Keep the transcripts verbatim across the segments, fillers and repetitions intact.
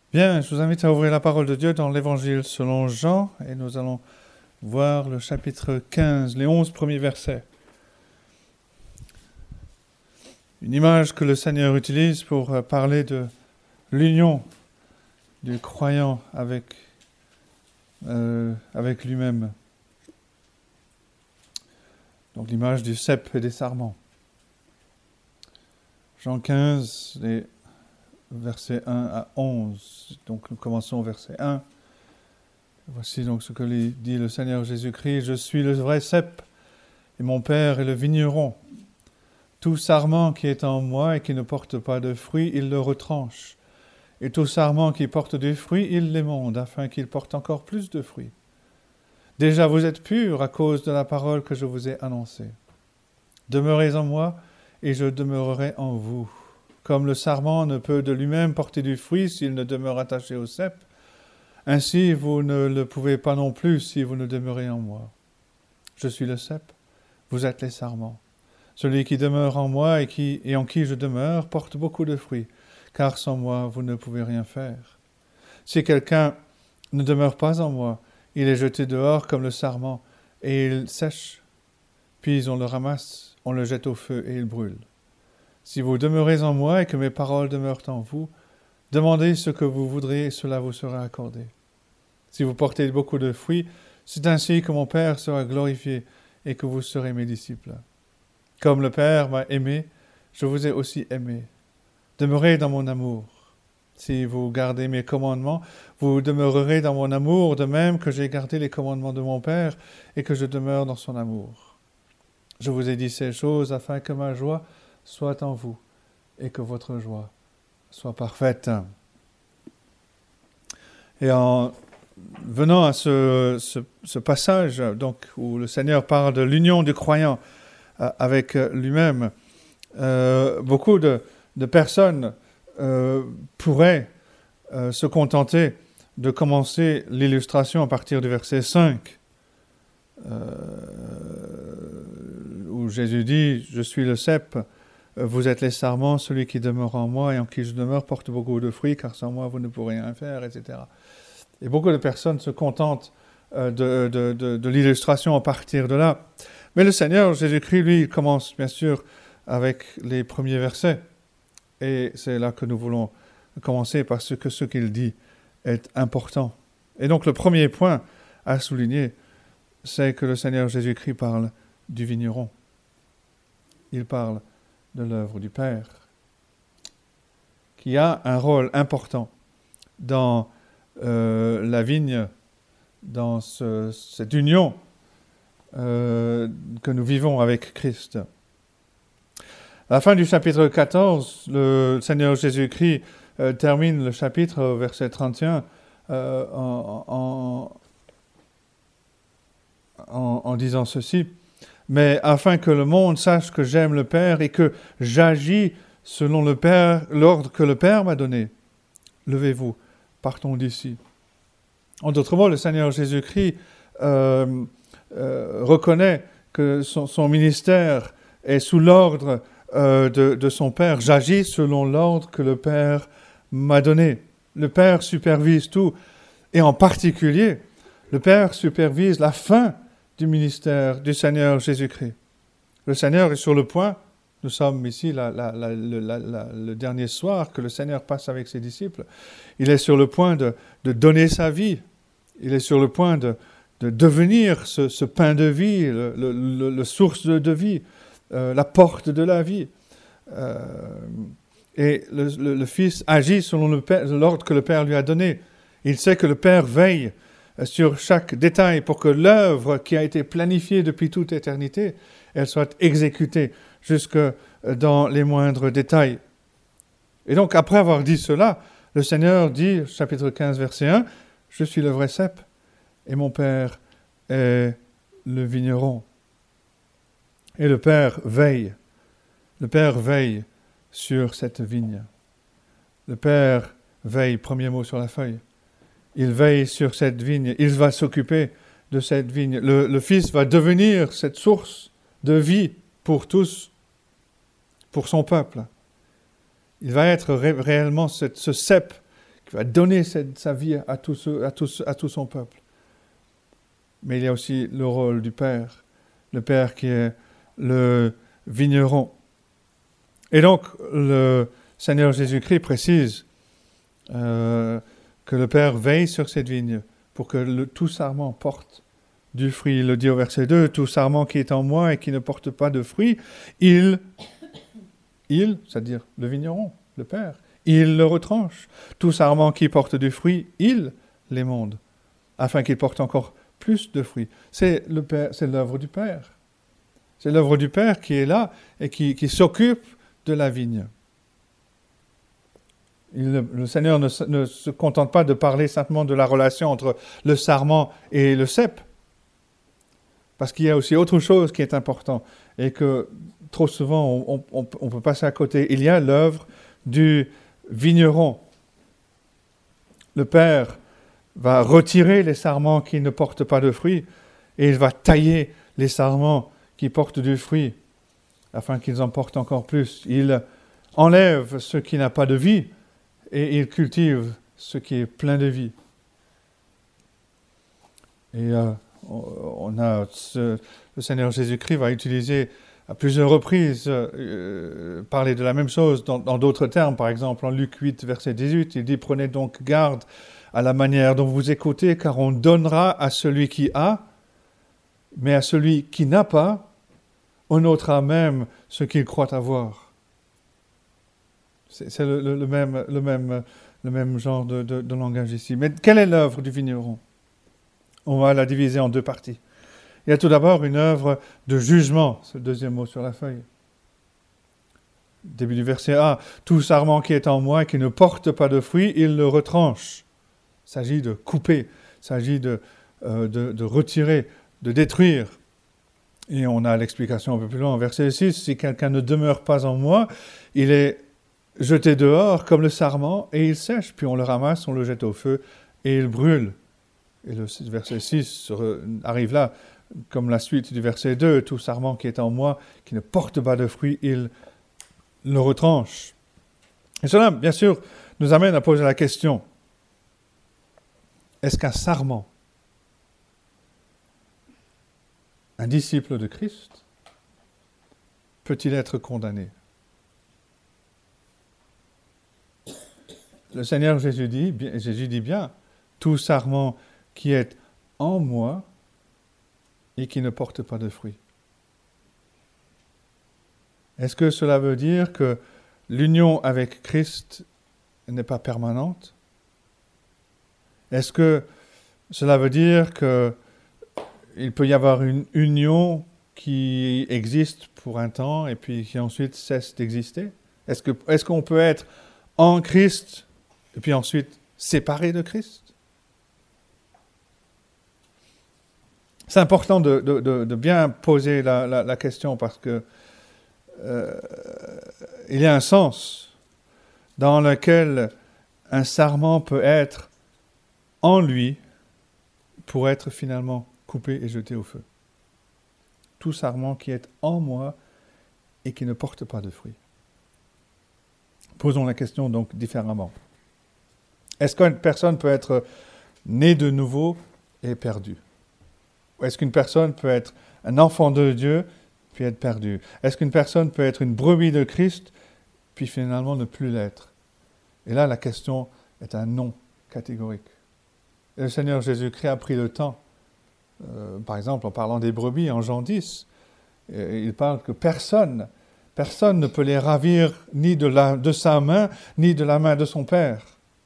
Bien, je vous invite à ouvrir la parole de Dieu dans l'Évangile selon Jean, et nous allons voir le chapitre quinze, les onze premiers versets. Une image que le Seigneur utilise pour parler de l'union du croyant avec, euh, avec lui-même. Donc l'image du cep et des sarments. Jean quinze, les versets un à onze. Donc nous commençons au verset un. Voici donc ce que dit le Seigneur Jésus-Christ. « Je suis le vrai cep, et mon Père est le vigneron. Tout sarment qui est en moi et qui ne porte pas de fruits, il le retranche. Et tout sarment qui porte du fruit, il l'émonde, afin qu'il porte encore plus de fruits. Déjà vous êtes purs à cause de la parole que je vous ai annoncée. Demeurez en moi, et je demeurerai en vous. Comme le sarment ne peut de lui-même porter du fruit s'il ne demeure attaché au cep, ainsi vous ne le pouvez pas non plus si vous ne demeurez en moi. Je suis le cep, vous êtes les sarments. Celui qui demeure en moi et, qui, et en qui je demeure porte beaucoup de fruits, car sans moi vous ne pouvez rien faire. Si quelqu'un ne demeure pas en moi, il est jeté dehors comme le sarment, et il sèche. Puis on le ramasse, on le jette au feu et il brûle. Si vous demeurez en moi et que mes paroles demeurent en vous, demandez ce que vous voudrez et cela vous sera accordé. Si vous portez beaucoup de fruits, c'est ainsi que mon Père sera glorifié et que vous serez mes disciples. Comme le Père m'a aimé, je vous ai aussi aimé. Demeurez dans mon amour. Si vous gardez mes commandements, vous demeurerez dans mon amour, de même que j'ai gardé les commandements de mon Père et que je demeure dans son amour. Je vous ai dit ces choses afin que ma joie soit en vous et que votre joie soit parfaite. » Et en venant à ce, ce, ce passage donc, où le Seigneur parle de l'union du croyant euh, avec lui-même, euh, beaucoup de, de personnes euh, pourraient euh, se contenter de commencer l'illustration à partir du verset cinq, euh, où Jésus dit « Je suis le cep, vous êtes les sarments, celui qui demeure en moi et en qui je demeure porte beaucoup de fruits, car sans moi vous ne pourrez rien faire, et cetera » Et beaucoup de personnes se contentent euh, de, de, de, de l'illustration à partir de là. Mais le Seigneur Jésus-Christ, lui, il commence bien sûr avec les premiers versets. Et c'est là que nous voulons commencer parce que ce qu'il dit est important. Et donc le premier point à souligner, c'est que le Seigneur Jésus-Christ parle du vigneron. Il parle de l'œuvre du Père, qui a un rôle important dans euh, la vigne, dans ce, cette union euh, que nous vivons avec Christ. À la fin du chapitre quatorze, le Seigneur Jésus-Christ euh, termine le chapitre au verset trente et un euh, en, en, en, en disant ceci. « Mais afin que le monde sache que j'aime le Père et que j'agis selon le Père, l'ordre que le Père m'a donné, levez-vous, partons d'ici. » En d'autres mots, le Seigneur Jésus-Christ euh, euh, reconnaît que son, son ministère est sous l'ordre euh, de, de son Père. « J'agis selon l'ordre que le Père m'a donné. » Le Père supervise tout, et en particulier, le Père supervise la fin du ministère du Seigneur Jésus-Christ. Le Seigneur est sur le point, nous sommes ici la, la, la, la, la, le dernier soir que le Seigneur passe avec ses disciples, il est sur le point de, de donner sa vie, il est sur le point de, de devenir ce, ce pain de vie, le, le, le, le source de, de vie, euh, la porte de la vie. Euh, et le, le, le Fils agit selon le Père, l'ordre que le Père lui a donné. Il sait que le Père veille sur chaque détail pour que l'œuvre qui a été planifiée depuis toute éternité, elle soit exécutée jusque dans les moindres détails. Et donc, après avoir dit cela, le Seigneur dit, chapitre quinze, verset un, « Je suis le vrai cep, et mon Père est le vigneron. » Et le Père veille, le Père veille sur cette vigne. Le Père veille, premier mot sur la feuille, il veille sur cette vigne, il va s'occuper de cette vigne. Le, le Fils va devenir cette source de vie pour tous, pour son peuple. Il va être ré- réellement cette, ce cep qui va donner cette, sa vie à tout, ce, à, tout, à tout son peuple. Mais il y a aussi le rôle du Père, le Père qui est le vigneron. Et donc, le Seigneur Jésus-Christ précise euh, que le Père veille sur cette vigne pour que le, tout sarment porte du fruit. Il le dit au verset deux, « Tout sarment qui est en moi et qui ne porte pas de fruit, il, il, c'est-à-dire le vigneron, le Père, il le retranche. Tout sarment qui porte du fruit, il l'émonde, afin qu'il porte encore plus de fruits. » C'est le Père, c'est l'œuvre du Père. C'est l'œuvre du Père qui est là et qui, qui s'occupe de la vigne. Il, le Seigneur ne, ne se contente pas de parler simplement de la relation entre le sarment et le cep, parce qu'il y a aussi autre chose qui est important et que trop souvent on, on, on peut passer à côté. Il y a l'œuvre du vigneron. Le Père va retirer les sarments qui ne portent pas de fruits et il va tailler les sarments qui portent du fruit afin qu'ils en portent encore plus. Il enlève ce qui n'a pas de vie et il cultive ce qui est plein de vie. Et euh, on a ce, le Seigneur Jésus-Christ va utiliser à plusieurs reprises euh, parler de la même chose dans, dans d'autres termes. Par exemple, en Luc huit, verset dix-huit, il dit « Prenez donc garde à la manière dont vous écoutez, car on donnera à celui qui a, mais à celui qui n'a pas, on ôtera même ce qu'il croit avoir. » C'est, c'est le, le, le, même, le, même, le même genre de, de, de langage ici. Mais quelle est l'œuvre du vigneron ? On va la diviser en deux parties. Il y a tout d'abord une œuvre de jugement, c'est le deuxième mot sur la feuille. Début du verset A, « Tout sarment qui est en moi et qui ne porte pas de fruit, il le retranche. » Il s'agit de couper, il s'agit de, euh, de, de retirer, de détruire. Et on a l'explication un peu plus loin, verset six, « Si quelqu'un ne demeure pas en moi, il est jeté dehors comme le sarment et il sèche, puis on le ramasse, on le jette au feu et il brûle. » Et le verset six arrive là, comme la suite du verset deux, « Tout sarment qui est en moi, qui ne porte pas de fruit, il le retranche. » Et cela, bien sûr, nous amène à poser la question, est-ce qu'un sarment, un disciple de Christ, peut-il être condamné ? Le Seigneur Jésus dit, Jésus dit bien, « Tout sarment qui est en moi et qui ne porte pas de fruit. » Est-ce que cela veut dire que l'union avec Christ n'est pas permanente ? Est-ce que cela veut dire qu'il peut y avoir une union qui existe pour un temps et puis qui ensuite cesse d'exister ? Est-ce que, est-ce qu'on peut être en Christ et puis ensuite séparé de Christ ? C'est important de, de, de, de bien poser la, la, la question parce que euh, il y a un sens dans lequel un sarment peut être en lui pour être finalement coupé et jeté au feu. Tout sarment qui est en moi et qui ne porte pas de fruits. Posons la question donc différemment. Est-ce qu'une personne peut être née de nouveau et perdue ? Ou est-ce qu'une personne peut être un enfant de Dieu puis être perdue ? Est-ce qu'une personne peut être une brebis de Christ puis finalement ne plus l'être ? Et là, la question est un non catégorique. Et le Seigneur Jésus-Christ a pris le temps, euh, par exemple en parlant des brebis en Jean dix, il parle que personne, personne ne peut les ravir ni de, la, de sa main, ni de la main de son Père.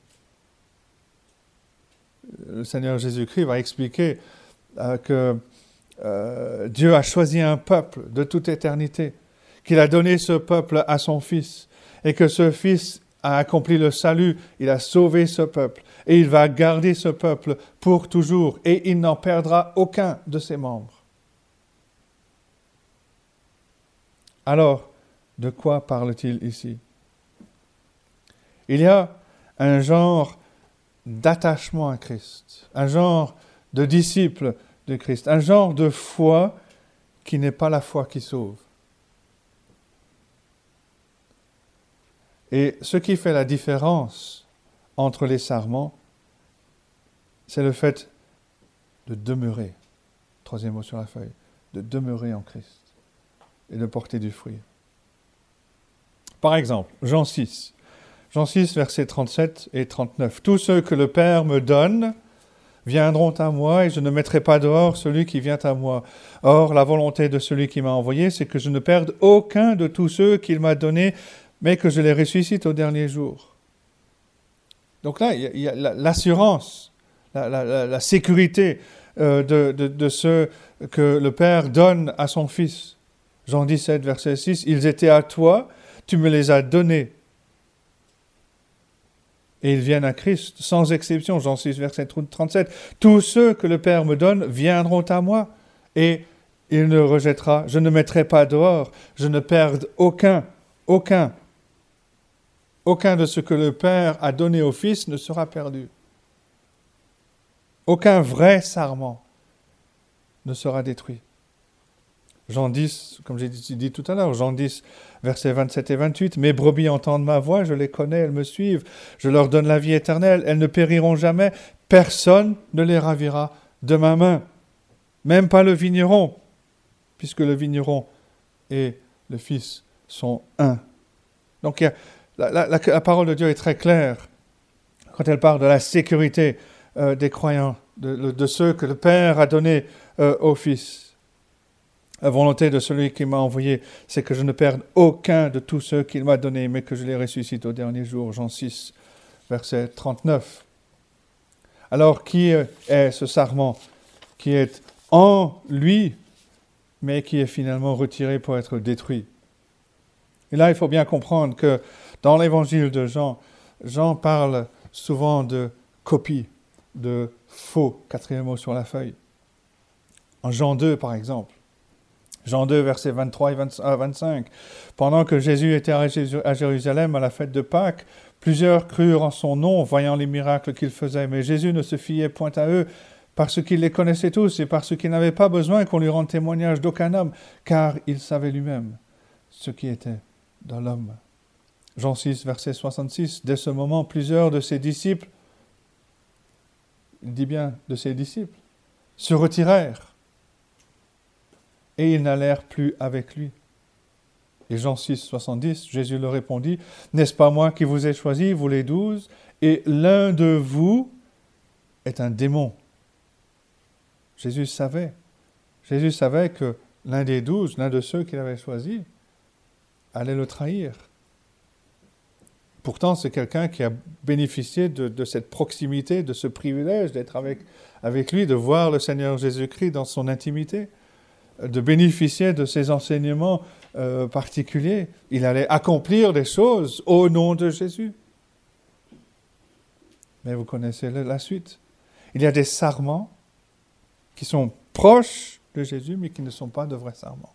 Le Seigneur Jésus-Christ va expliquer euh, que euh, Dieu a choisi un peuple de toute éternité, qu'il a donné ce peuple à son Fils, et que ce Fils a accompli le salut, il a sauvé ce peuple, et il va garder ce peuple pour toujours, et il n'en perdra aucun de ses membres. Alors, de quoi parle-t-il ici ? Il y a un genre d'attachement à Christ, un genre de disciple de Christ, un genre de foi qui n'est pas la foi qui sauve. Et ce qui fait la différence entre les sarments, c'est le fait de demeurer, troisième mot sur la feuille, de demeurer en Christ et de porter du fruit. Par exemple, Jean six, Jean six, versets trente-sept et trente-neuf. « Tous ceux que le Père me donne viendront à moi, et je ne mettrai pas dehors celui qui vient à moi. Or, la volonté de celui qui m'a envoyé, c'est que je ne perde aucun de tous ceux qu'il m'a donnés, mais que je les ressuscite au dernier jour. » Donc là, il y a l'assurance, la, la, la, la sécurité euh, de, de, de ce que le Père donne à son Fils. Jean dix-sept, verset six, « Ils étaient à toi, tu me les as donnés. » Et ils viennent à Christ, sans exception. Jean six, verset trente-sept. « Tous ceux que le Père me donne viendront à moi, et il ne rejettera. Je ne mettrai pas dehors. Je ne perde aucun, aucun. Aucun de ce que le Père a donné au Fils ne sera perdu. Aucun vrai sarment ne sera détruit. » Jean dix, comme j'ai dit tout à l'heure, Jean dix, versets vingt-sept et vingt-huit, « Mes brebis entendent ma voix, je les connais, elles me suivent, je leur donne la vie éternelle, elles ne périront jamais, personne ne les ravira de ma main, même pas le vigneron, puisque le vigneron et le Fils sont un. » Donc il y a, la, la, la, la parole de Dieu est très claire quand elle parle de la sécurité euh, des croyants, de, de ceux que le Père a donnés euh, au Fils. La volonté de celui qui m'a envoyé, c'est que je ne perde aucun de tous ceux qu'il m'a donnés, mais que je les ressuscite au dernier jour. Jean six, verset trente-neuf. Alors, qui est ce sarment qui est en lui, mais qui est finalement retiré pour être détruit? Et là, il faut bien comprendre que dans l'évangile de Jean, Jean parle souvent de copie, de faux, quatrième mot sur la feuille. En Jean deux, par exemple, Jean deux, versets vingt-trois et vingt-cinq. « Pendant que Jésus était à Jérusalem à la fête de Pâques, plusieurs crurent en son nom, voyant les miracles qu'il faisait. Mais Jésus ne se fiait point à eux, parce qu'il les connaissait tous et parce qu'il n'avait pas besoin qu'on lui rende témoignage d'aucun homme, car il savait lui-même ce qui était dans l'homme. » Jean six, verset soixante-six. « Dès ce moment, plusieurs de ses disciples, il dit bien de ses disciples, se retirèrent. Et ils n'allèrent plus avec lui. » Et Jean six, soixante-dix, Jésus leur répondit, « N'est-ce pas moi qui vous ai choisi, vous les douze, et l'un de vous est un démon. » Jésus savait. Jésus savait que l'un des douze, l'un de ceux qu'il avait choisis, allait le trahir. Pourtant, c'est quelqu'un qui a bénéficié de, de cette proximité, de ce privilège d'être avec, avec lui, de voir le Seigneur Jésus-Christ dans son intimité, de bénéficier de ses enseignements euh, particuliers. Il allait accomplir des choses au nom de Jésus. Mais vous connaissez la suite. Il y a des sarments qui sont proches de Jésus, mais qui ne sont pas de vrais sarments.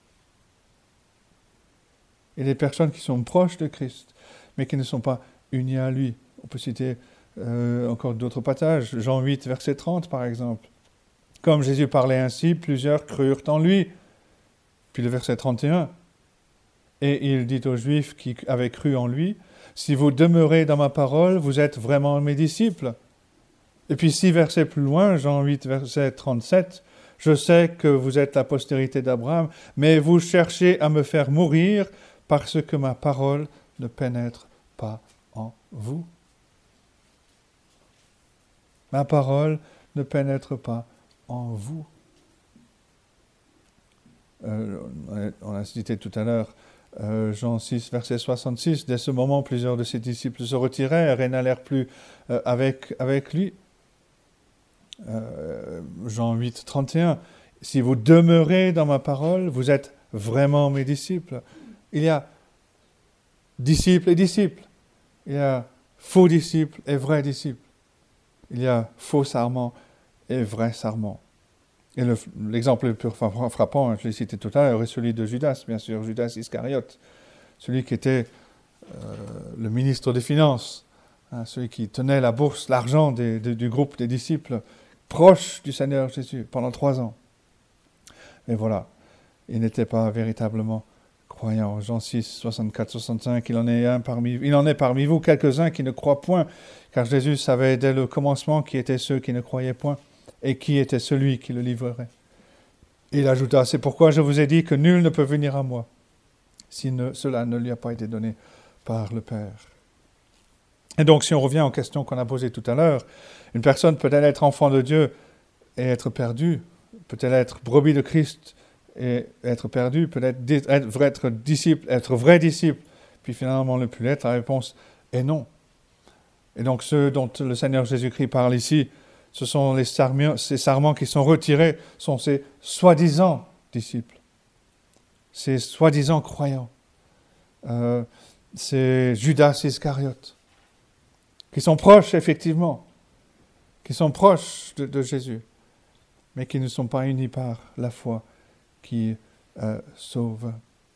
Et des personnes qui sont proches de Christ, mais qui ne sont pas unies à lui. On peut citer euh, encore d'autres passages. Jean huit, verset trente, par exemple. « Comme Jésus parlait ainsi, plusieurs crurent en lui. » Puis le verset trente et un. « Et il dit aux Juifs qui avaient cru en lui, « Si vous demeurez dans ma parole, vous êtes vraiment mes disciples. » Et puis six versets plus loin, Jean huit, verset trente-sept, « Je sais que vous êtes la postérité d'Abraham, mais vous cherchez à me faire mourir parce que ma parole ne pénètre pas en vous. » Ma parole ne pénètre pas en vous. Euh, on a cité tout à l'heure euh, Jean six, verset soixante-six. « Dès ce moment, plusieurs de ses disciples se retirèrent et n'allèrent plus euh, avec, avec lui. » Euh, Jean huit, trente et un. « Si vous demeurez dans ma parole, vous êtes vraiment mes disciples. » Il y a disciples et disciples. Il y a faux disciples et vrais disciples. Il y a faux sarments et vrais sarments. Et le, l'exemple le plus frappant, je l'ai cité tout à l'heure, est celui de Judas, bien sûr, Judas Iscariote, celui qui était euh, le ministre des Finances, hein, celui qui tenait la bourse, l'argent des, des, du groupe des disciples, proche du Seigneur Jésus pendant trois ans. Et voilà, il n'était pas véritablement croyants. Jean six, soixante-quatre, soixante-cinq, il en est un parmi, il en est parmi vous quelques-uns qui ne croient point, car Jésus savait dès le commencement qui étaient ceux qui ne croyaient point, et qui était celui qui le livrerait. Il ajouta, c'est pourquoi je vous ai dit que nul ne peut venir à moi, si ne, cela ne lui a pas été donné par le Père. Et donc, si on revient aux questions qu'on a posées tout à l'heure, une personne peut-elle être enfant de Dieu et être perdue? Peut-elle être brebis de Christ et être perdue? Peut-être être, être disciple, être vrai disciple, puis finalement ne plus l'être? La réponse est non. Et donc, ceux dont le Seigneur Jésus-Christ parle ici, ce sont les sarments, ces sarments qui sont retirés, sont ces soi-disant disciples, ces soi-disant croyants. Euh, c'est Judas Iscariote, qui sont proches, effectivement, qui sont proches de, de Jésus, mais qui ne sont pas unis par la foi qui euh, sauve.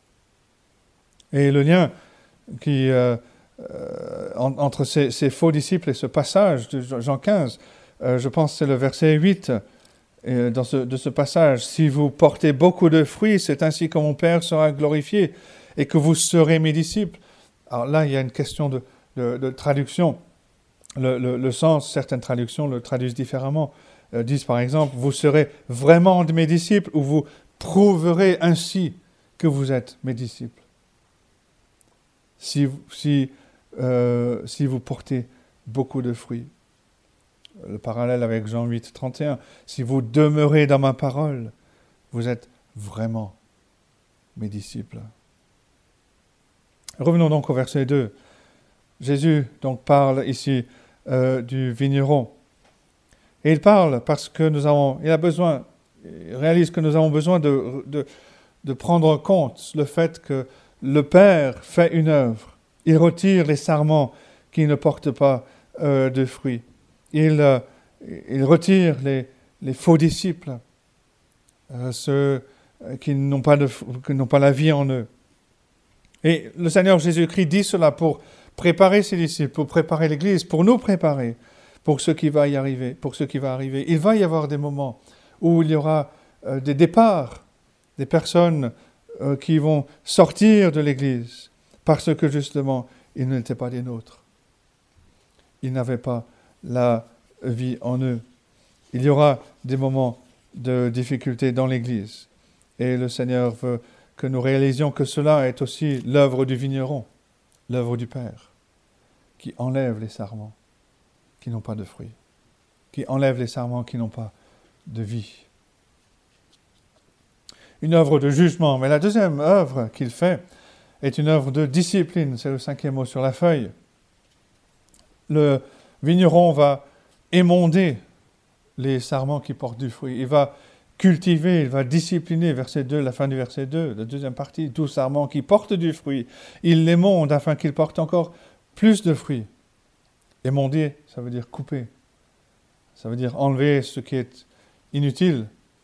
Et le lien qui, euh, euh, en, entre ces, ces faux disciples et ce passage de Jean quinze, euh, je pense que c'est le verset huit euh, dans ce, de ce passage. « Si vous portez beaucoup de fruits, c'est ainsi que mon Père sera glorifié et que vous serez mes disciples. » Alors là, il y a une question de, de, de traduction. Le, le, le sens, certaines traductions le traduisent différemment. Euh, disent par exemple, vous serez vraiment de mes disciples, ou vous prouverez ainsi que vous êtes mes disciples. Si, si, euh, si vous portez beaucoup de fruits. Le parallèle avec Jean huit, trente et un. Si vous demeurez dans ma parole, vous êtes vraiment mes disciples. Revenons donc au verset deux. Jésus donc parle ici euh, du vigneron. Et il parle parce que nous avons, il a besoin, il réalise que nous avons besoin de, de, de prendre en compte le fait que le Père fait une œuvre. Il retire les sarments qui ne portent pas euh, de fruits. Il, euh, il retire les, les faux disciples, euh, ceux qui n'ont pas de, qui n'ont pas la vie en eux. Et le Seigneur Jésus-Christ dit cela pour préparer ses disciples, pour préparer l'Église, pour nous préparer, pour ce qui va y arriver, pour ce qui va arriver. Il va y avoir des moments où il y aura euh, des départs, des personnes euh, qui vont sortir de l'Église parce que justement, ils n'étaient pas des nôtres. Ils n'avaient pas la vie en eux. Il y aura des moments de difficulté dans l'Église. Et le Seigneur veut que nous réalisions que cela est aussi l'œuvre du vigneron, l'œuvre du Père, qui enlève les sarments qui n'ont pas de fruits, qui enlève les sarments qui n'ont pas de vie. Une œuvre de jugement. Mais la deuxième œuvre qu'il fait est une œuvre de discipline. C'est le cinquième mot sur la feuille. Le vigneron va émonder les sarments qui portent du fruit. Il va cultiver, il va discipliner, verset deux, la fin du verset deux, la deuxième partie, tout sarment qui porte du fruit. Il l'émonde afin qu'il porte encore plus de fruits. Émonder, ça veut dire couper. Ça veut dire enlever ce qui est inutile.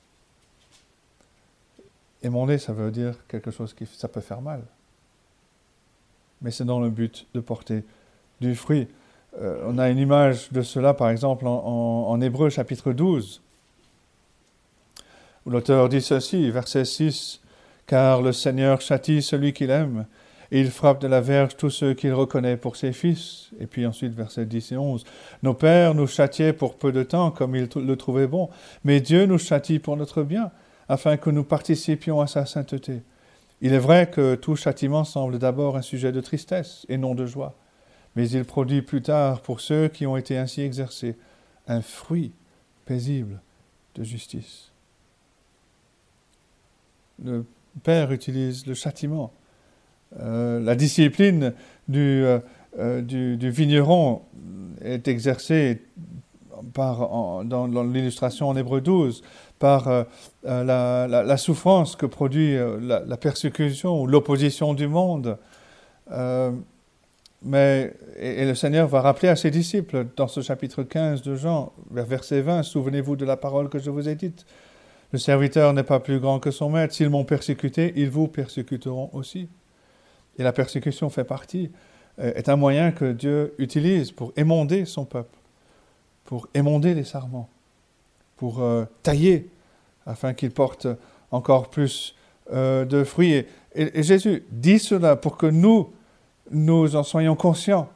Émonder, ça veut dire quelque chose qui ça peut faire mal. Mais c'est dans le but de porter du fruit. Euh, on a une image de cela, par exemple, en, en, en Hébreux, chapitre douze, où l'auteur dit ceci, verset six, « Car le Seigneur châtie celui qu'il aime, et il frappe de la verge tous ceux qu'il reconnaît pour ses fils. » Et puis ensuite, versets dix et onze, « Nos pères nous châtiaient pour peu de temps, comme ils le trouvaient bon, mais Dieu nous châtie pour notre bien, afin que nous participions à sa sainteté. Il est vrai que tout châtiment semble d'abord un sujet de tristesse et non de joie, mais il produit plus tard, pour ceux qui ont été ainsi exercés, un fruit paisible de justice. » Le Père utilise le châtiment. Euh, la discipline du, euh, du, du vigneron est exercée par, en, dans, dans l'illustration en Hébreux douze par euh, la, la, la souffrance que produit euh, la, la persécution ou l'opposition du monde. Euh, mais, et, et le Seigneur va rappeler à ses disciples dans ce chapitre quinze de Jean, vers verset vingt, « Souvenez-vous de la parole que je vous ai dite. Le serviteur n'est pas plus grand que son maître. S'ils m'ont persécuté, ils vous persécuteront aussi. » Et la persécution fait partie, euh, est un moyen que Dieu utilise pour émonder son peuple, pour émonder les sarments, pour euh, tailler, afin qu'ils portent encore plus euh, de fruits. Et, Et, et Jésus dit cela pour que nous, nous en soyons conscients.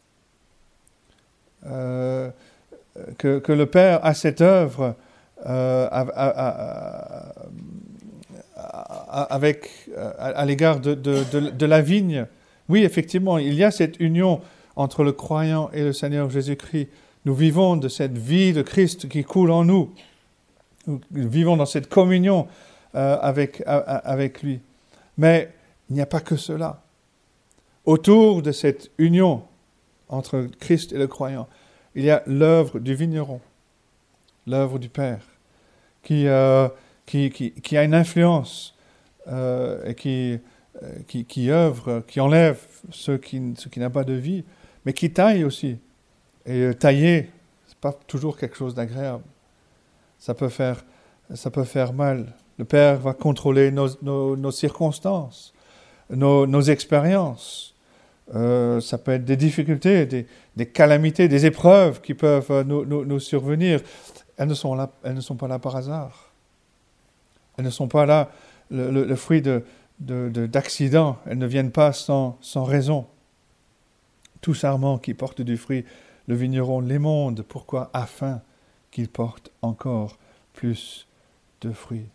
Euh, que, que le Père a cette œuvre euh, à, à, à, à, avec, à, à l'égard de, de, de, de la vigne. Oui, effectivement, il y a cette union entre le croyant et le Seigneur Jésus-Christ. Nous vivons de cette vie de Christ qui coule en nous. Nous vivons dans cette communion euh, avec, à, avec lui. Mais il n'y a pas que cela. Autour de cette union entre Christ et le croyant, il y a l'œuvre du vigneron, l'œuvre du Père, qui, euh, qui, qui, qui a une influence euh, et qui, euh, qui, qui œuvre, qui enlève ce qui, ce qui n'a pas de vie, mais qui taille aussi. Et euh, tailler, ce n'est pas toujours quelque chose d'agréable. Ça peut faire, ça peut faire mal. Le Père va contrôler nos, nos, nos circonstances, nos, nos expériences. Euh, ça peut être des difficultés, des, des calamités, des épreuves qui peuvent euh, nous, nous, nous survenir. Elles ne sont là, elles ne sont pas là par hasard. Elles ne sont pas là le, le, le fruit de, de, de, d'accidents. Elles ne viennent pas sans, sans raison. Tout sarment qui porte du fruit, le vigneron l'émonde. Pourquoi ? Afin qu'il porte encore plus de fruits.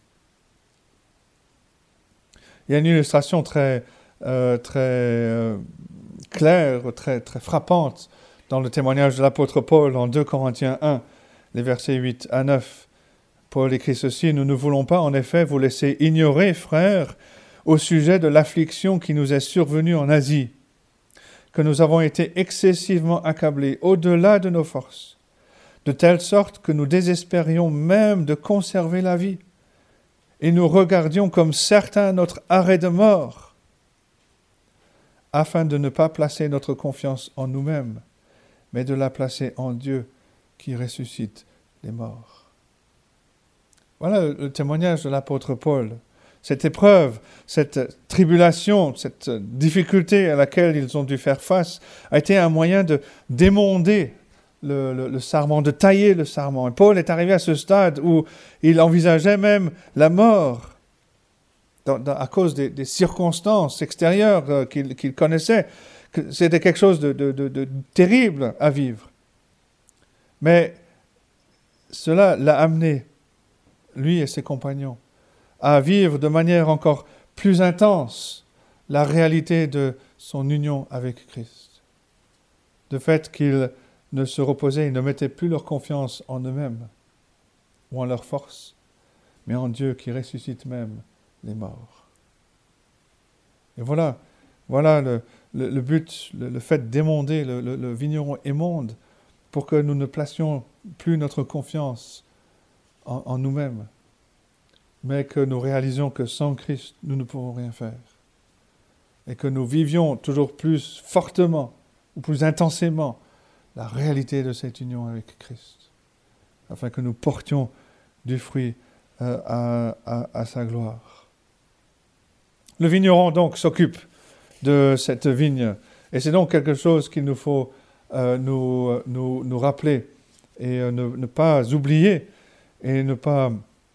Il y a une illustration très, euh, très euh, claire, très, très frappante dans le témoignage de l'apôtre Paul en deux Corinthiens un, les versets huit à neuf. Paul écrit ceci: « Nous ne voulons pas en effet vous laisser ignorer, frères, au sujet de l'affliction qui nous est survenue en Asie, que nous avons été excessivement accablés au-delà de nos forces, de telle sorte que nous désespérions même de conserver la vie, et nous regardions comme certain notre arrêt de mort, afin de ne pas placer notre confiance en nous-mêmes, mais de la placer en Dieu qui ressuscite les morts. » Voilà le témoignage de l'apôtre Paul. Cette épreuve, cette tribulation, cette difficulté à laquelle ils ont dû faire face a été un moyen de d'émonder le, le, le sarment, de tailler le sarment. Et Paul est arrivé à ce stade où il envisageait même la mort dans, dans, à cause des, des circonstances extérieures euh, qu'il, qu'il connaissait. Que c'était quelque chose de, de, de, de terrible à vivre. Mais cela l'a amené, lui et ses compagnons, à vivre de manière encore plus intense la réalité de son union avec Christ. De fait qu'ils ne se reposaient, ils ne mettaient plus leur confiance en eux-mêmes ou en leur force, mais en Dieu qui ressuscite même les morts. Et voilà, voilà le, le, le but, le, le fait d'émonder, le, le, le vigneron émonde, pour que nous ne placions plus notre confiance en, en nous-mêmes, mais que nous réalisions que sans Christ, nous ne pouvons rien faire. Et que nous vivions toujours plus fortement, ou plus intensément, la réalité de cette union avec Christ, afin que nous portions du fruit euh, à, à, à sa gloire. Le vigneron donc s'occupe de cette vigne, et c'est donc quelque chose qu'il nous faut euh, nous, nous, nous rappeler, et euh, ne, ne pas oublier, et ne pas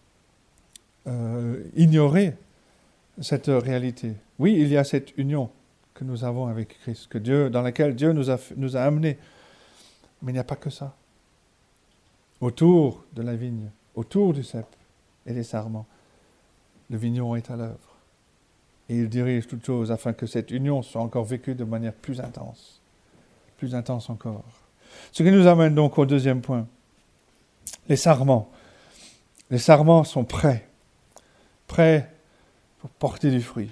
euh, ignorer cette réalité. Oui, il y a cette union que nous avons avec Christ, que Dieu, dans laquelle Dieu nous a, nous a amenés. Mais il n'y a pas que ça. Autour de la vigne, autour du cep et des sarments, le vigneron est à l'œuvre. Et il dirige toutes choses afin que cette union soit encore vécue de manière plus intense. Plus intense encore. Ce qui nous amène donc au deuxième point. Les sarments. Les sarments sont prêts. Prêts pour porter du fruit.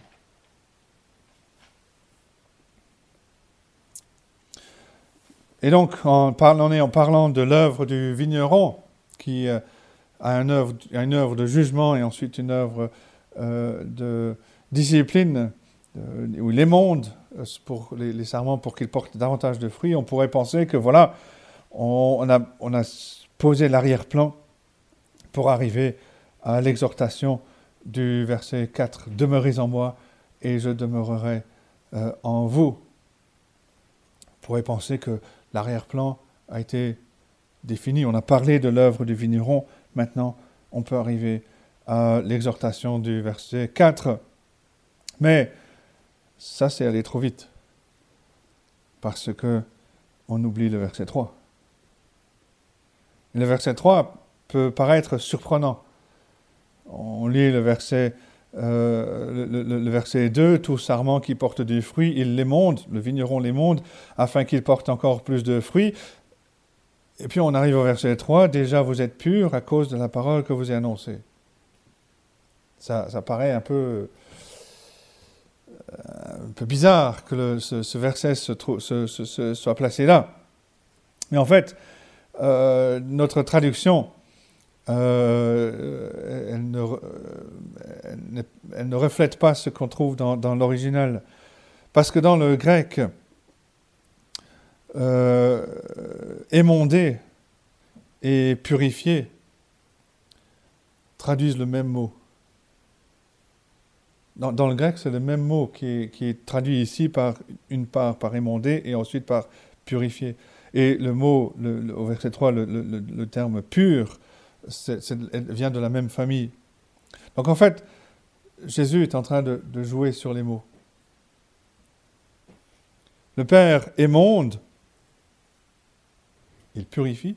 Et donc, en parlant, en parlant de l'œuvre du vigneron, qui euh, a, une œuvre, a une œuvre de jugement et ensuite une œuvre euh, de discipline, euh, où il émonde pour les, les sarments pour qu'ils portent davantage de fruits, on pourrait penser que voilà, on, on, a, on a posé l'arrière-plan pour arriver à l'exhortation du verset quatre. « Demeurez en moi et je demeurerai euh, en vous ». On pourrait penser que l'arrière-plan a été défini. On a parlé de l'œuvre du vigneron. Maintenant, on peut arriver à l'exhortation du verset quatre. Mais ça, c'est aller trop vite. Parce que on oublie le verset trois. Le verset trois peut paraître surprenant. On lit le verset, euh, le, le, le verset deux, « Tout sarment qui porte du fruit, il l'émonde, le vigneron l'émonde, afin qu'il porte encore plus de fruits. » Et puis on arrive au verset trois, « Déjà vous êtes purs à cause de la parole que vous ai annoncée. » Ça, ça paraît un peu, un peu bizarre que le, ce, ce verset se trou, se, se, se soit placé là. Mais en fait, euh, notre traduction, euh, elle, ne, elle, ne, elle ne reflète pas ce qu'on trouve dans, dans l'original. Parce que dans le grec, euh, émondé et purifié traduisent le même mot. Dans, dans le grec, c'est le même mot qui est, qui est traduit ici par une part par émondé et ensuite par purifié. Et le mot, le, le, au verset trois, le, le, le terme pur, c'est, c'est, elle vient de la même famille. Donc en fait, Jésus est en train de, de jouer sur les mots. Le Père émonde, il purifie.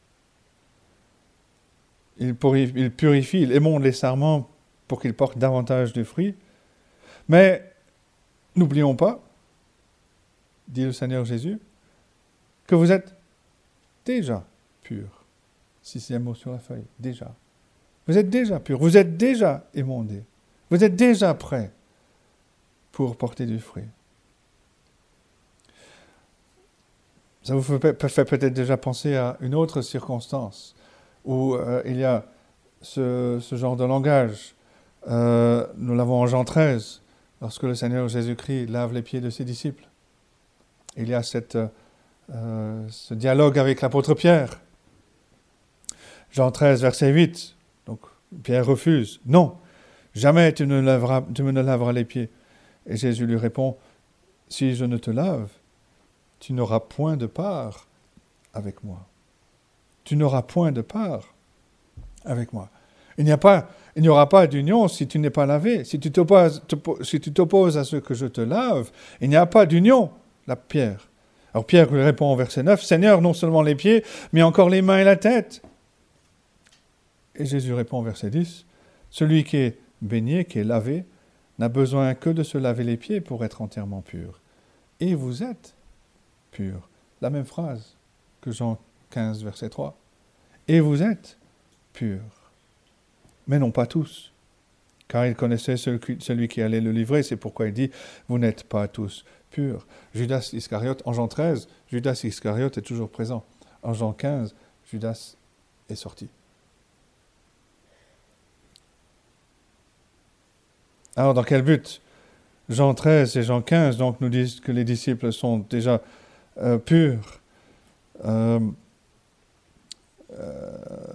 Il purifie, il, purifie, il émonde les sarments pour qu'ils portent davantage de fruits. Mais n'oublions pas, dit le Seigneur Jésus, que vous êtes déjà purs. Sixième mot sur la feuille, déjà. Vous êtes déjà purs, vous êtes déjà émondés. Vous êtes déjà prêts pour porter du fruit. Ça vous fait peut-être déjà penser à une autre circonstance où euh, il y a ce, ce genre de langage. Euh, nous l'avons en Jean treize, lorsque le Seigneur Jésus-Christ lave les pieds de ses disciples. Il y a cette, euh, ce dialogue avec l'apôtre Pierre. Jean treize, verset huit. Donc, Pierre refuse. « Non, jamais tu, ne laveras, tu me ne laveras les pieds. » Et Jésus lui répond, « Si je ne te lave, tu n'auras point de part avec moi. Tu n'auras point de part avec moi. » Il n'y a pas, il n'y aura pas d'union si tu n'es pas lavé. Si tu t'opposes, si tu t'opposes à ce que je te lave, il n'y a pas d'union, la Pierre. Alors Pierre lui répond au verset neuf, « Seigneur, non seulement les pieds, mais encore les mains et la tête. » Et Jésus répond au verset dix, « Celui qui est baigné, qui est lavé, n'a besoin que de se laver les pieds pour être entièrement pur. Et vous êtes purs. » La même phrase que Jean quinze, verset trois. « Et vous êtes purs. » Mais non pas tous, car il connaissait celui qui allait le livrer, c'est pourquoi il dit « Vous n'êtes pas tous purs. » Judas Iscariote, en Jean treize, Judas Iscariote est toujours présent. En Jean quinze, Judas est sorti. Alors, dans quel but ? Jean treize et Jean quinze donc, nous disent que les disciples sont déjà euh, purs. Euh, euh,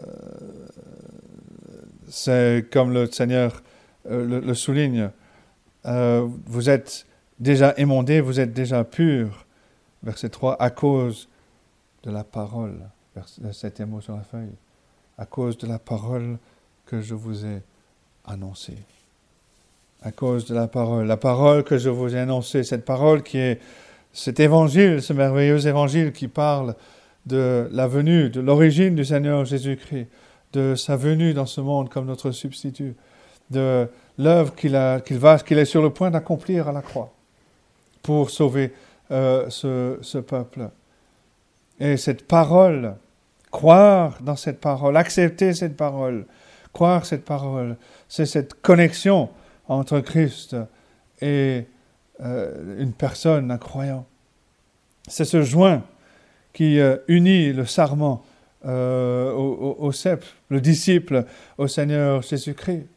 c'est comme le Seigneur euh, le, le souligne. Euh, vous êtes déjà émondés, vous êtes déjà purs. Verset trois, à cause de la parole. Verset, septième mot sur la feuille. À cause de la parole que je vous ai annoncée. À cause de la parole. La parole que je vous ai annoncée, cette parole qui est cet évangile, ce merveilleux évangile qui parle de la venue, de l'origine du Seigneur Jésus-Christ, de sa venue dans ce monde comme notre substitut, de l'œuvre qu'il, a, qu'il, va, qu'il est sur le point d'accomplir à la croix pour sauver euh, ce, ce peuple. Et cette parole, croire dans cette parole, accepter cette parole, croire cette parole, c'est cette connexion entre Christ et euh, une personne, un croyant. C'est ce joint qui euh, unit le sarment euh, au, au, au cep, le disciple au Seigneur Jésus-Christ.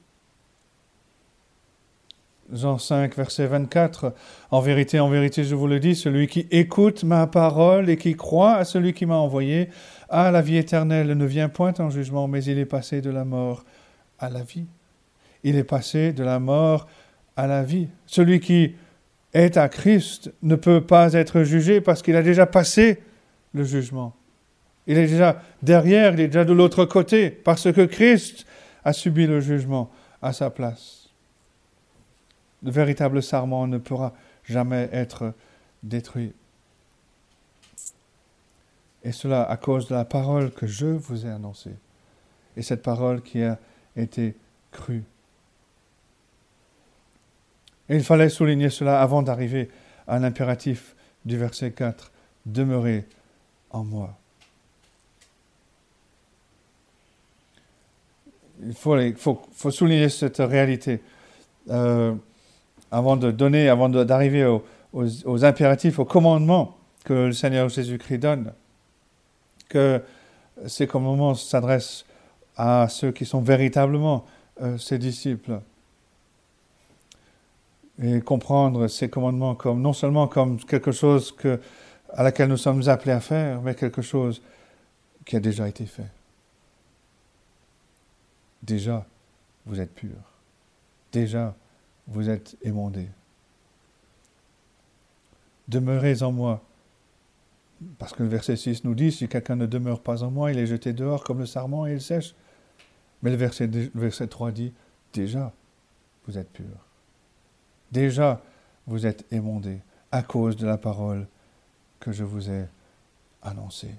Jean cinq, verset vingt-quatre, « En vérité, en vérité, je vous le dis, celui qui écoute ma parole et qui croit à celui qui m'a envoyé a la vie éternelle, ne vient point en jugement, mais il est passé de la mort à la vie. » Il est passé de la mort à la vie. Celui qui est à Christ ne peut pas être jugé parce qu'il a déjà passé le jugement. Il est déjà derrière, il est déjà de l'autre côté, parce que Christ a subi le jugement à sa place. le véritable sarment ne pourra jamais être détruit. Et cela à cause de la parole que je vous ai annoncée. Et cette parole qui a été crue. Et il fallait souligner cela avant d'arriver à l'impératif du verset quatre. Demeurez en moi. Il faut, il faut, faut souligner cette réalité euh, avant de donner, avant de, d'arriver aux, aux, aux impératifs, aux commandements que le Seigneur Jésus-Christ donne. Que ces commandements s'adressent à ceux qui sont véritablement euh, ses disciples. Et comprendre ces commandements comme, non seulement comme quelque chose que, à laquelle nous sommes appelés à faire, mais quelque chose qui a déjà été fait. Déjà, vous êtes purs. Déjà, vous êtes émondés. Demeurez en moi. Parce que le verset six nous dit, si quelqu'un ne demeure pas en moi, il est jeté dehors comme le sarment et il sèche. Mais le verset, le verset trois dit, déjà, vous êtes purs. Déjà, vous êtes émondés à cause de la parole que je vous ai annoncée.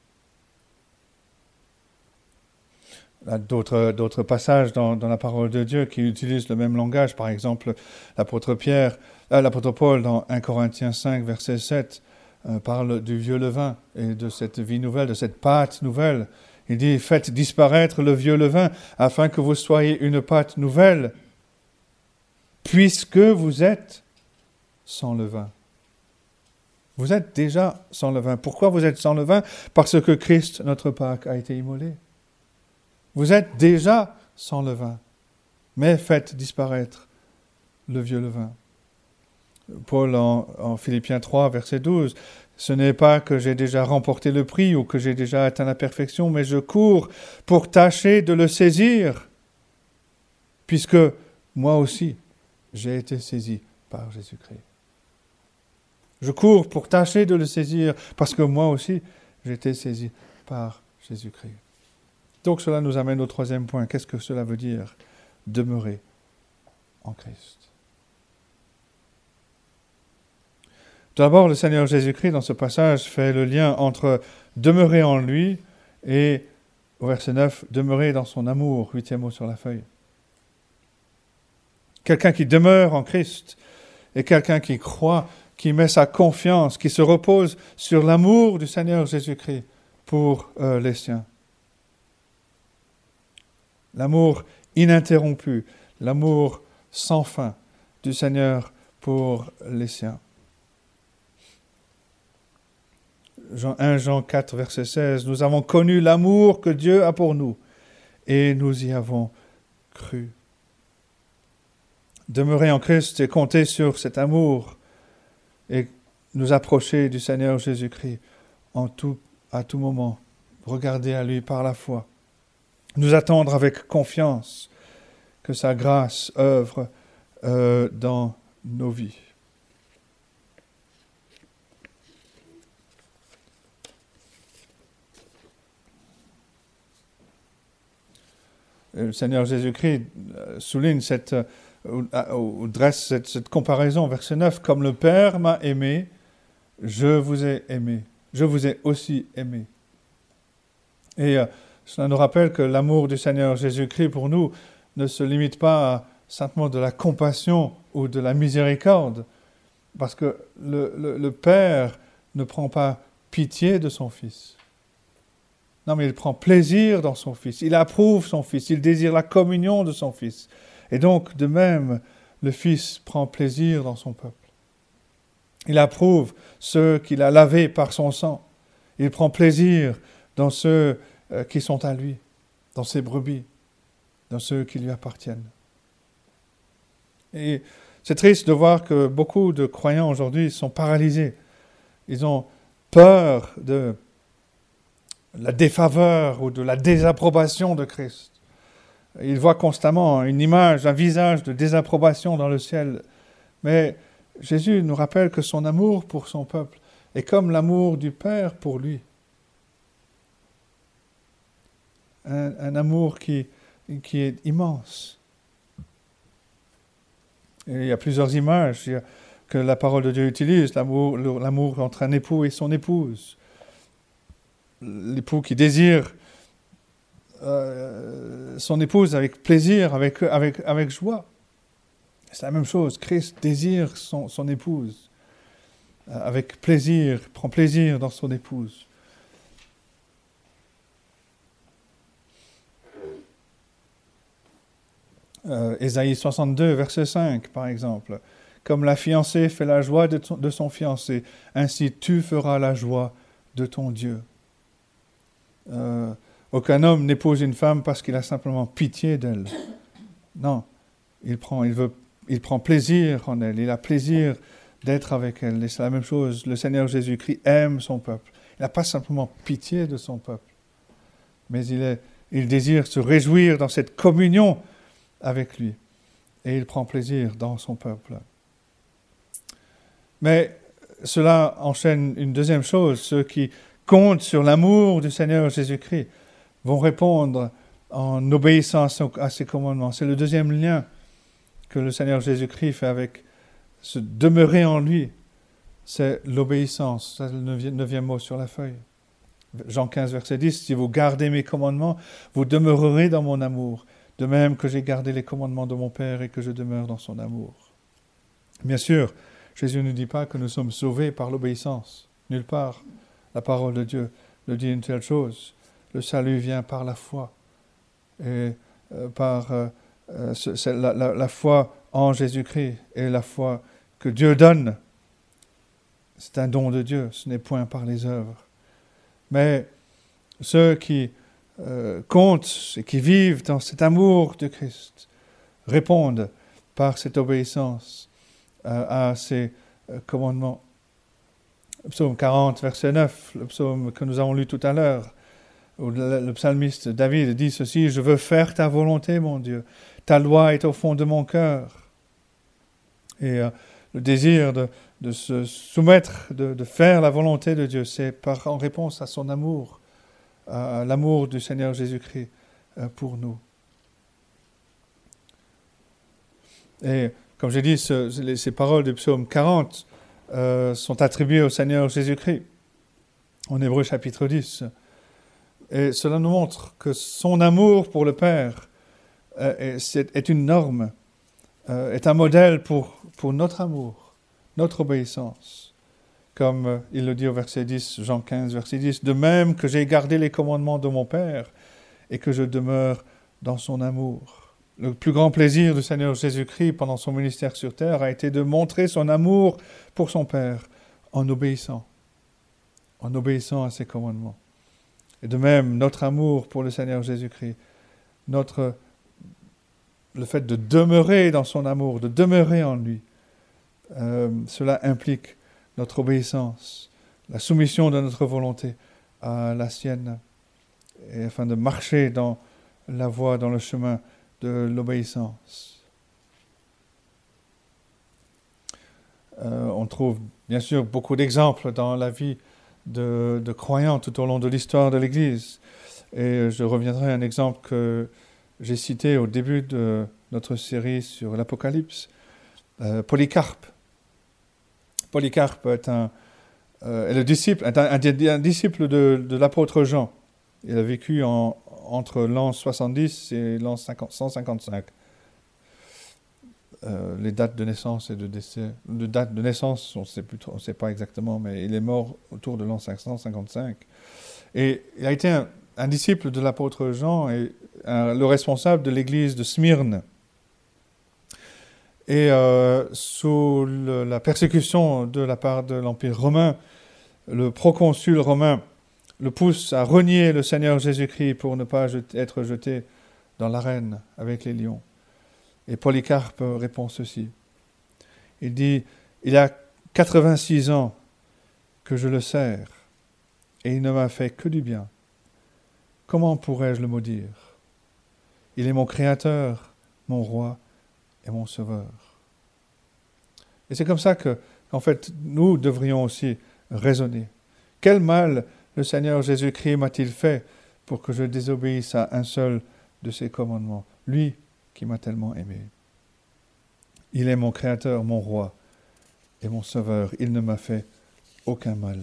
Là, d'autres, d'autres passages dans, dans la parole de Dieu qui utilisent le même langage. Par exemple, l'apôtre Pierre, euh, l'apôtre Paul dans un Corinthiens cinq, verset sept, euh, parle du vieux levain et de cette vie nouvelle, de cette pâte nouvelle. Il dit, faites disparaître le vieux levain afin que vous soyez une pâte nouvelle, puisque vous êtes sans levain. Vous êtes déjà sans levain. Pourquoi vous êtes sans levain? Parce que Christ, notre Pâque, a été immolé. Vous êtes déjà sans levain, mais faites disparaître le vieux levain. Paul en, en Philippiens trois, verset douze, « Ce n'est pas que j'ai déjà remporté le prix ou que j'ai déjà atteint la perfection, mais je cours pour tâcher de le saisir, puisque moi aussi, j'ai été saisi par Jésus-Christ. » Je cours pour tâcher de le saisir, parce que moi aussi, j'ai été saisi par Jésus-Christ. Donc cela nous amène au troisième point. Qu'est-ce que cela veut dire? Demeurer en Christ. Tout d'abord, le Seigneur Jésus-Christ, dans ce passage, fait le lien entre demeurer en lui et, au verset neuf, demeurer dans son amour, huitième mot sur la feuille. Quelqu'un qui demeure en Christ est quelqu'un qui croit, qui met sa confiance, qui se repose sur l'amour du Seigneur Jésus-Christ pour euh, les siens. L'amour ininterrompu, l'amour sans fin du Seigneur pour les siens. Jean un Jean quatre, verset seize, « Nous avons connu l'amour que Dieu a pour nous, et nous y avons cru. » Demeurer en Christ et compter sur cet amour et nous approcher du Seigneur Jésus-Christ en tout, à tout moment. Regarder à lui par la foi. Nous attendre avec confiance que sa grâce œuvre euh, dans nos vies. Le Seigneur Jésus-Christ souligne cette, ou, ou dresse cette, cette comparaison, verset neuf, « Comme le Père m'a aimé, je vous ai aimé, je vous ai aussi aimé. » Et euh, cela nous rappelle que l'amour du Seigneur Jésus-Christ pour nous ne se limite pas à simplement de la compassion ou de la miséricorde, parce que le, le, le Père ne prend pas pitié de son Fils. Non, mais il prend plaisir dans son Fils, il approuve son Fils, il désire la communion de son Fils. Et donc, de même, le Fils prend plaisir dans son peuple. Il approuve ceux qu'il a lavés par son sang. Il prend plaisir dans ceux euh, qui sont à lui, dans ses brebis, dans ceux qui lui appartiennent. Et c'est triste de voir que beaucoup de croyants aujourd'hui sont paralysés. Ils ont peur de la défaveur ou de la désapprobation de Christ. Ils voient constamment une image, un visage de désapprobation dans le ciel. Mais Jésus nous rappelle que son amour pour son peuple est comme l'amour du Père pour lui. Un, un amour qui, qui est immense. Et il y a plusieurs images il y a, que la parole de Dieu utilise, l'amour, l'amour entre un époux et son épouse. L'époux qui désire euh, son épouse avec plaisir, avec, avec, avec joie. C'est la même chose, Christ désire son, son épouse euh, avec plaisir, prend plaisir dans son épouse. Euh, Ésaïe soixante-deux, verset cinq, par exemple. Comme la fiancée fait la joie de, ton, de son fiancé, ainsi tu feras la joie de ton Dieu. Euh, aucun homme n'épouse une femme parce qu'il a simplement pitié d'elle. Non, il prend, il veut, il prend plaisir en elle, il a plaisir d'être avec elle. Et c'est la même chose, le Seigneur Jésus-Christ aime son peuple. Il n'a pas simplement pitié de son peuple, mais il, est, il désire se réjouir dans cette communion avec lui. Et il prend plaisir dans son peuple. Mais cela enchaîne une deuxième chose. Ceux qui comptent sur l'amour du Seigneur Jésus-Christ vont répondre en obéissant à ses commandements. C'est le deuxième lien que le Seigneur Jésus-Christ fait avec se demeurer en lui. C'est l'obéissance. C'est le neuvième mot sur la feuille. Jean quinze, verset dix. Si vous gardez mes commandements, vous demeurerez dans mon amour. De même que j'ai gardé les commandements de mon Père et que je demeure dans son amour. Bien sûr, Jésus ne dit pas que nous sommes sauvés par l'obéissance. Nulle part. La parole de Dieu le dit une telle chose. Le salut vient par la foi. Et euh, par euh, euh, c'est la, la, la foi en Jésus-Christ et la foi que Dieu donne. C'est un don de Dieu, ce n'est point par les œuvres. Mais ceux qui Euh, comptent et qui vivent dans cet amour de Christ répondent par cette obéissance euh, à ses euh, commandements. Le psaume quarante, verset neuf, le psaume que nous avons lu tout à l'heure, où le, le psalmiste David dit ceci: « Je veux faire ta volonté, mon Dieu. Ta loi est au fond de mon cœur. » Et euh, le désir de, de se soumettre, de, de faire la volonté de Dieu, c'est par, en réponse à son amour, à l'amour du Seigneur Jésus-Christ pour nous. Et comme j'ai dit, ce, ces paroles du psaume quarante euh, sont attribuées au Seigneur Jésus-Christ, en Hébreux chapitre dix. Et cela nous montre que son amour pour le Père euh, est, est une norme, euh, est un modèle pour, pour notre amour, notre obéissance. Comme il le dit au verset dix, Jean quinze, verset dix, « De même que j'ai gardé les commandements de mon Père et que je demeure dans son amour. » Le plus grand plaisir du Seigneur Jésus-Christ pendant son ministère sur terre a été de montrer son amour pour son Père en obéissant, en obéissant à ses commandements. Et de même, notre amour pour le Seigneur Jésus-Christ, notre, le fait de demeurer dans son amour, de demeurer en lui, euh, cela implique notre obéissance, la soumission de notre volonté à la sienne, et afin de marcher dans la voie, dans le chemin de l'obéissance. Euh, on trouve bien sûr beaucoup d'exemples dans la vie de, de croyants tout au long de l'histoire de l'Église. Et je reviendrai à un exemple que j'ai cité au début de notre série sur l'Apocalypse, euh, Polycarpe. Polycarpe est un, euh, est le disciple, est un, un, un disciple de, de l'apôtre Jean. Il a vécu en, entre l'an soixante-dix et l'an cent cinquante-cinq. Euh, les dates de naissance et de décès, de date de naissance, on sait plus trop, on ne sait pas exactement, mais il est mort autour de l'an cinq cent cinquante-cinq. Et il a été un, un disciple de l'apôtre Jean et un, le responsable de l'église de Smyrne. Et euh, sous le, la persécution de la part de l'Empire romain, le proconsul romain le pousse à renier le Seigneur Jésus-Christ pour ne pas jeter, être jeté dans l'arène avec les lions. Et Polycarpe répond ceci. Il dit, « Il y a quatre-vingt-six ans que je le sers, et il ne m'a fait que du bien. Comment pourrais-je le maudire? Il est mon Créateur, mon Roi et mon Sauveur. » Et c'est comme ça que, en fait, nous devrions aussi raisonner. Quel mal le Seigneur Jésus-Christ m'a-t-il fait pour que je désobéisse à un seul de ses commandements, lui qui m'a tellement aimé? Il est mon Créateur, mon Roi et mon Sauveur. Il ne m'a fait aucun mal.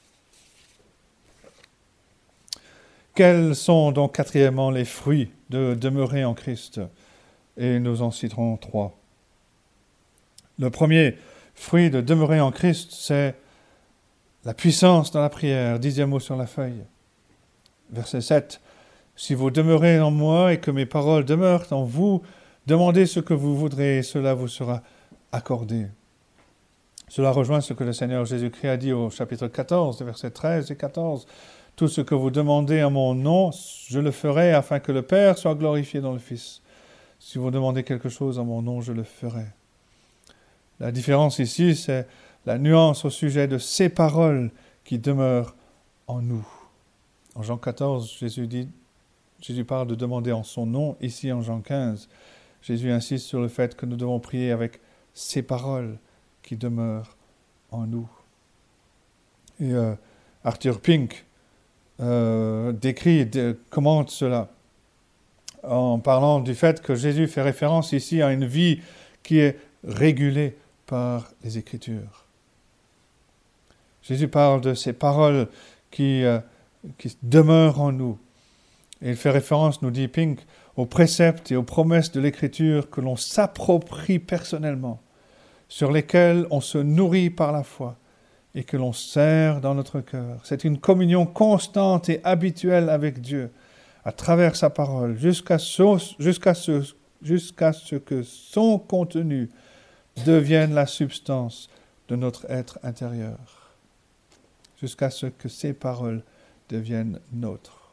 Quels sont donc, quatrièmement, les fruits de demeurer en Christ? Et nous en citerons trois. Le premier fruit de demeurer en Christ, c'est la puissance dans la prière. Dixième mot sur la feuille. Verset sept. Si vous demeurez en moi et que mes paroles demeurent en vous, demandez ce que vous voudrez et cela vous sera accordé. Cela rejoint ce que le Seigneur Jésus-Christ a dit au chapitre quatorze, versets treize et quatorze. Tout ce que vous demandez en mon nom, je le ferai afin que le Père soit glorifié dans le Fils. Si vous demandez quelque chose en mon nom, je le ferai. La différence ici, c'est la nuance au sujet de ces paroles qui demeurent en nous. En Jean quatorze, Jésus dit, Jésus parle de demander en son nom. Ici, en Jean quinze, Jésus insiste sur le fait que nous devons prier avec ces paroles qui demeurent en nous. Et euh, Arthur Pink euh, décrit, de, commente cela en parlant du fait que Jésus fait référence ici à une vie qui est régulée par les Écritures. Jésus parle de ces paroles qui, euh, qui demeurent en nous. Et il fait référence, nous dit Pink, aux préceptes et aux promesses de l'Écriture que l'on s'approprie personnellement, sur lesquels on se nourrit par la foi et que l'on sert dans notre cœur. C'est une communion constante et habituelle avec Dieu à travers sa parole jusqu'à ce, jusqu'à ce, jusqu'à ce que son contenu devienne la substance de notre être intérieur, jusqu'à ce que ces paroles deviennent nôtres.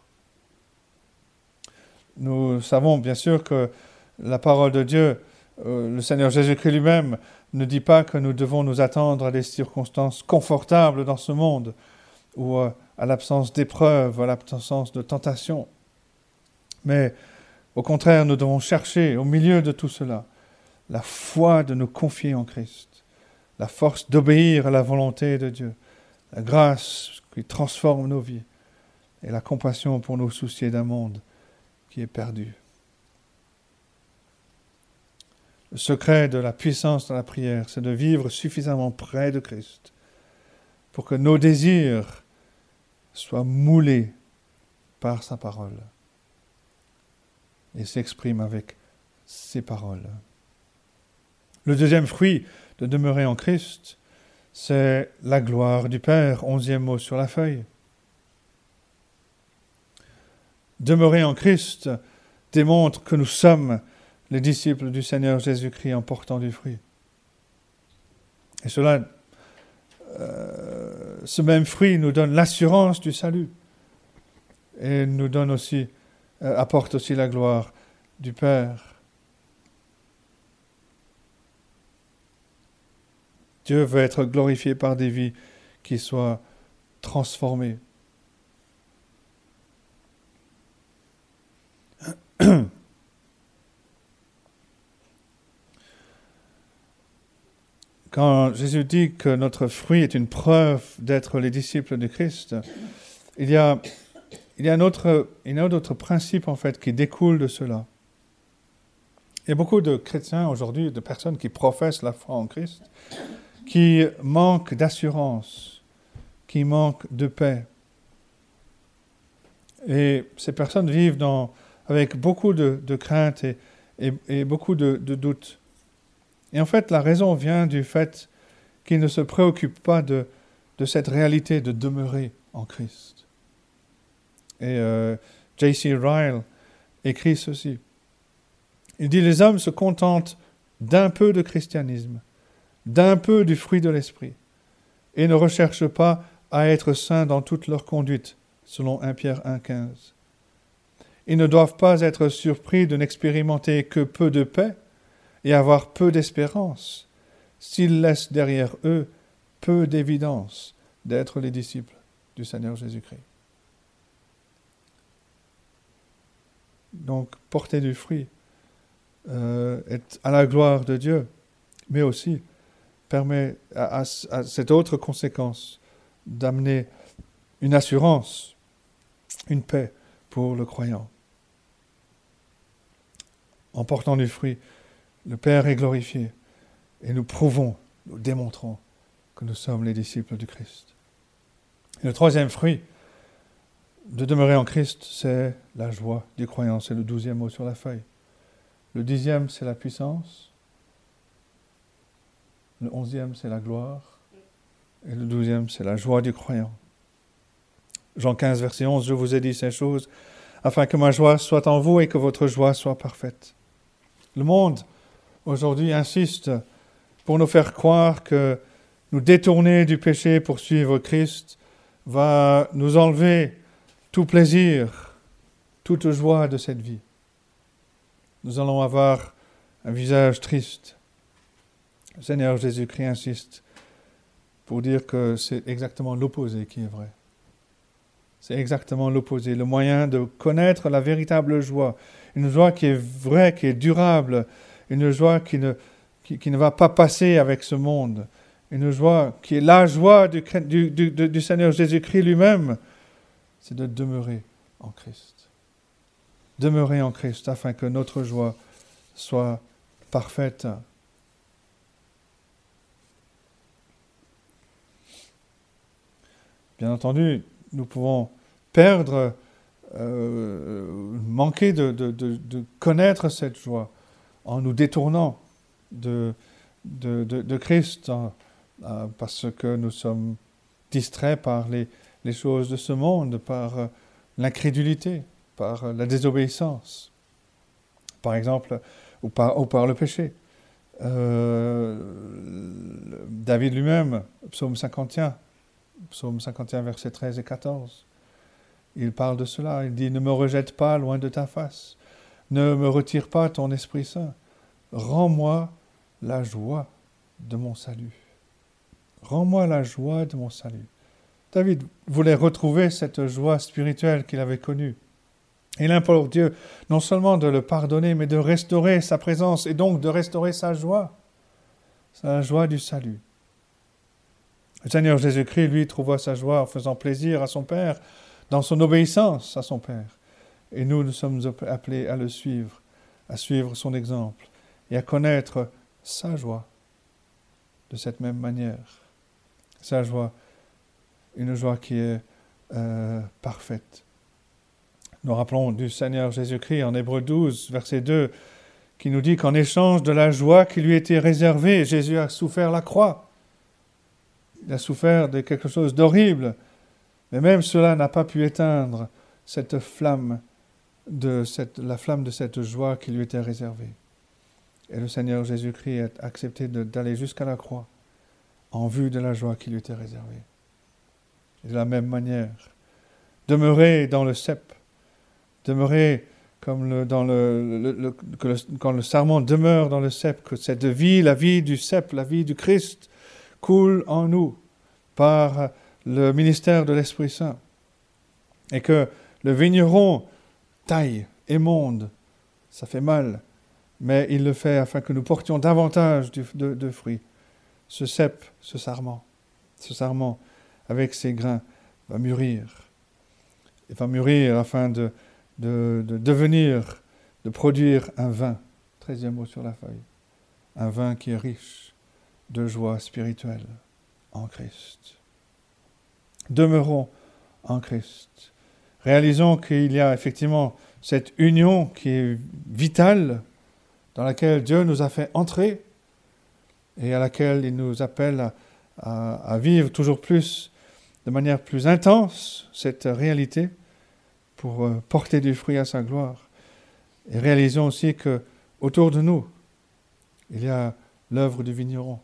Nous savons bien sûr que la parole de Dieu, euh, le Seigneur Jésus-Christ lui-même, ne dit pas que nous devons nous attendre à des circonstances confortables dans ce monde, ou euh, à l'absence d'épreuves, à l'absence de tentation. Mais au contraire, nous devons chercher au milieu de tout cela la foi de nous confier en Christ, la force d'obéir à la volonté de Dieu, la grâce qui transforme nos vies et la compassion pour nous soucier d'un monde qui est perdu. Le secret de la puissance dans la prière, c'est de vivre suffisamment près de Christ pour que nos désirs soient moulés par sa parole et s'expriment avec ses paroles. Le deuxième fruit de demeurer en Christ, c'est la gloire du Père, onzième mot sur la feuille. Demeurer en Christ démontre que nous sommes les disciples du Seigneur Jésus-Christ en portant du fruit. Et cela, euh, ce même fruit nous donne l'assurance du salut et nous donne aussi, euh, apporte aussi la gloire du Père. Dieu veut être glorifié par des vies qui soient transformées. Quand Jésus dit que notre fruit est une preuve d'être les disciples de Christ, il y a, il y a un autre, il y a un autre principe en fait qui découle de cela. Il y a beaucoup de chrétiens aujourd'hui, de personnes qui professent la foi en Christ, qui manquent d'assurance, qui manquent de paix. Et ces personnes vivent dans, avec beaucoup de, de crainte et, et, et beaucoup de, de doutes. Et en fait, la raison vient du fait qu'ils ne se préoccupent pas de, de cette réalité de demeurer en Christ. Et euh, J C Ryle écrit ceci. Il dit « Les hommes se contentent d'un peu de christianisme, d'un peu du fruit de l'esprit, et ne recherchent pas à être saints dans toute leur conduite, selon premier Pierre un quinze. Ils ne doivent pas être surpris de n'expérimenter que peu de paix et avoir peu d'espérance, s'ils laissent derrière eux peu d'évidence d'être les disciples du Seigneur Jésus-Christ. » Donc, porter du fruit euh, est à la gloire de Dieu, mais aussi permet à, à, à cette autre conséquence d'amener une assurance, une paix pour le croyant. En portant du fruit, le Père est glorifié et nous prouvons, nous démontrons que nous sommes les disciples du Christ. Et le troisième fruit de demeurer en Christ, c'est la joie du croyant. C'est le douzième mot sur la feuille. Le dixième, c'est la puissance. Le onzième, c'est la gloire. Et le douzième, c'est la joie du croyant. Jean quinze, verset onze, je vous ai dit ces choses, afin que ma joie soit en vous et que votre joie soit parfaite. Le monde, aujourd'hui, insiste pour nous faire croire que nous détourner du péché pour suivre Christ va nous enlever tout plaisir, toute joie de cette vie. Nous allons avoir un visage triste. Le Seigneur Jésus-Christ insiste pour dire que c'est exactement l'opposé qui est vrai. C'est exactement l'opposé. Le moyen de connaître la véritable joie, une joie qui est vraie, qui est durable, une joie qui ne, qui, qui ne va pas passer avec ce monde, une joie qui est la joie du, du, du, du Seigneur Jésus-Christ lui-même, c'est de demeurer en Christ. Demeurer en Christ afin que notre joie soit parfaite. Bien entendu, nous pouvons perdre, euh, manquer de, de, de, de connaître cette joie en nous détournant de, de, de, de Christ, hein, euh, parce que nous sommes distraits par les, les choses de ce monde, par euh, l'incrédulité, par euh, la désobéissance, par exemple, ou par, ou par le péché. Euh, David lui-même, psaume cinquante et un, psaume cinquante et un, versets treize et quatorze, il parle de cela, il dit « Ne me rejette pas loin de ta face, ne me retire pas ton Esprit Saint, rends-moi la joie de mon salut. Rends-moi la joie de mon salut. » David voulait retrouver cette joie spirituelle qu'il avait connue. Il implore Dieu non seulement de le pardonner, mais de restaurer sa présence et donc de restaurer sa joie, sa joie du salut. Le Seigneur Jésus-Christ, lui, trouva sa joie en faisant plaisir à son Père, dans son obéissance à son Père. Et nous, nous sommes appelés à le suivre, à suivre son exemple et à connaître sa joie de cette même manière. Sa joie, une joie qui est euh, parfaite. Nous rappelons du Seigneur Jésus-Christ en Hébreux douze, verset deux, qui nous dit qu'en échange de la joie qui lui était réservée, Jésus a souffert la croix. Il a souffert de quelque chose d'horrible, mais même cela n'a pas pu éteindre cette flamme, de cette, la flamme de cette joie qui lui était réservée. Et le Seigneur Jésus-Christ a accepté de, d'aller jusqu'à la croix en vue de la joie qui lui était réservée. Et de la même manière, demeurer dans le cep, demeurer comme le, dans le, le, le, que le, quand le sarment demeure dans le cep, que cette vie, la vie du cep, la vie du Christ, coule en nous par le ministère de l'Esprit Saint. Et que le vigneron taille, émonde, ça fait mal, mais il le fait afin que nous portions davantage de, de, de fruits. Ce cep, ce sarment, ce sarment, avec ses grains, va mûrir. Il va mûrir afin de, de, de devenir, de produire un vin, treizième mot sur la feuille, un vin qui est riche de joie spirituelle en Christ. Demeurons en Christ. Réalisons qu'il y a effectivement cette union qui est vitale, dans laquelle Dieu nous a fait entrer et à laquelle il nous appelle à, à, à vivre toujours plus, de manière plus intense, cette réalité pour euh, porter du fruit à sa gloire. Et réalisons aussi que autour de nous, il y a l'œuvre du vigneron.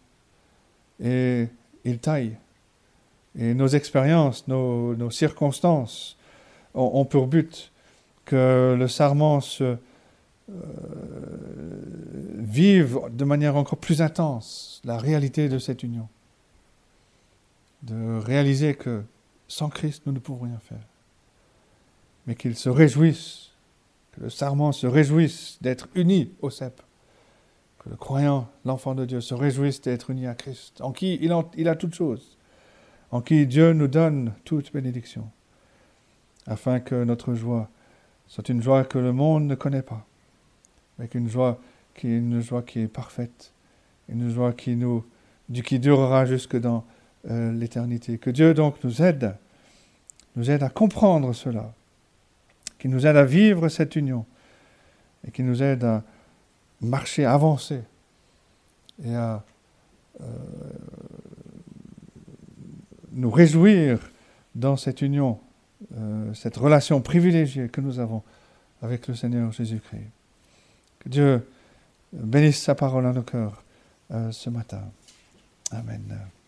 Et il taille. Et nos expériences, nos, nos circonstances ont, ont pour but que le sarment se euh, vive de manière encore plus intense la réalité de cette union. De réaliser que sans Christ, nous ne pouvons rien faire. Mais qu'il se réjouisse, que le sarment se réjouisse d'être uni au cep. Que le croyant, l'enfant de Dieu, se réjouisse d'être uni à Christ, en qui il, en, il a toutes choses, en qui Dieu nous donne toute bénédiction, afin que notre joie soit une joie que le monde ne connaît pas, mais qu'une joie qui est une joie qui est parfaite une joie qui, nous, qui durera jusque dans euh, l'éternité. Que Dieu donc nous aide, nous aide à comprendre cela, qui nous aide à vivre cette union et qui nous aide à marcher, avancer et à euh, nous réjouir dans cette union, euh, cette relation privilégiée que nous avons avec le Seigneur Jésus-Christ. Que Dieu bénisse sa parole à nos cœurs euh, ce matin. Amen.